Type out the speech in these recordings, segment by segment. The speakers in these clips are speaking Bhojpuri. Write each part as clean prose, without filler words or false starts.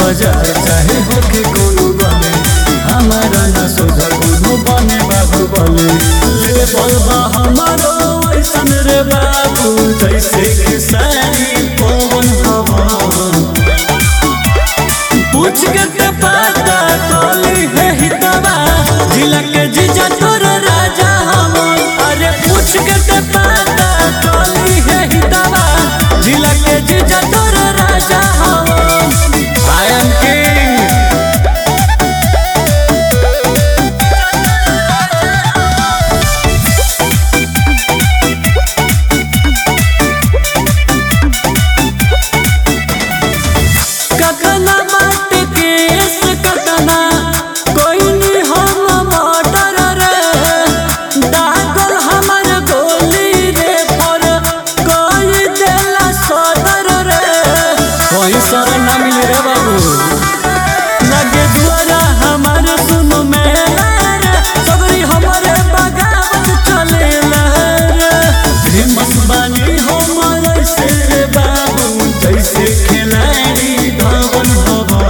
बाजार चाहे होके कोनो गले हमारा ना सोझा कोनो बने बाहुबली ले बलबा हमारो ऐसन रे बाबू जैसे कि सारी पवन हवा पूछ के ते पता तोली है हितवा जिला के जीजा तोर राजा हम अरे पूछ के ते पता तोली है हितवा जिला के जीजा तोर राजा हम I am king कतना बात केस कतना कोई नहीं हम मर्डर रे दागल हमर गोली रे पर कोई देला सदर रे कोई सर ना मिले रे बाबू लगे दुआरा हमार सुनो मेरा रे सबरी हमारे बगावत चले रे फेमस बानी हमर से रे बाबू जैसे खिलाड़ी धवन हवा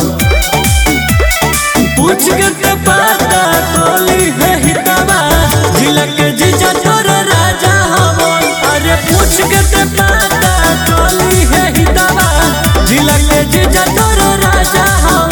पूछ के ते पता तोली है हितवा जिला के जीजा तोर राजा हम अरे पूछ के ते पता तोली है हितवा जिला के जीजा तोर राजा हम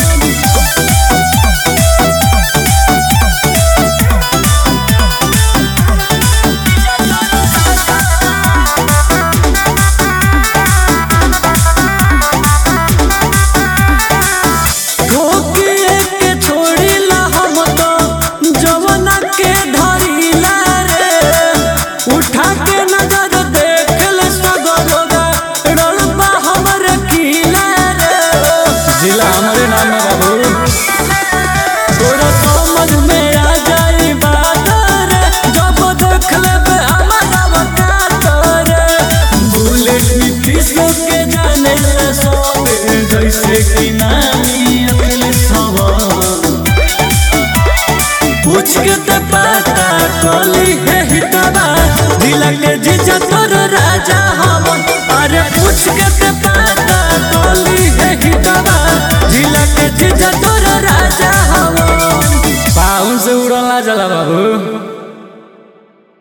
ठोकिए के छोड़िला हम तो जवना के धरिला रे उठा के नजर देख ले सगरोगा रड़बा हमर किला रे जिला हमरे नाम बाबू तोरा समझ में आ जाई बात रे जब देख लेबे हमारा वकात रे बुलेट नीतीश के जाने ले सब जैसे कि नानी अखिल सवा पूछ के ते पता तोली है हितवा जिला के जीजा तोर राजा हम अरे पूछ के ते पता तोली है हितवा जिला के जीजा तोर राजा हम पाउन से उड़ला जला बाबू।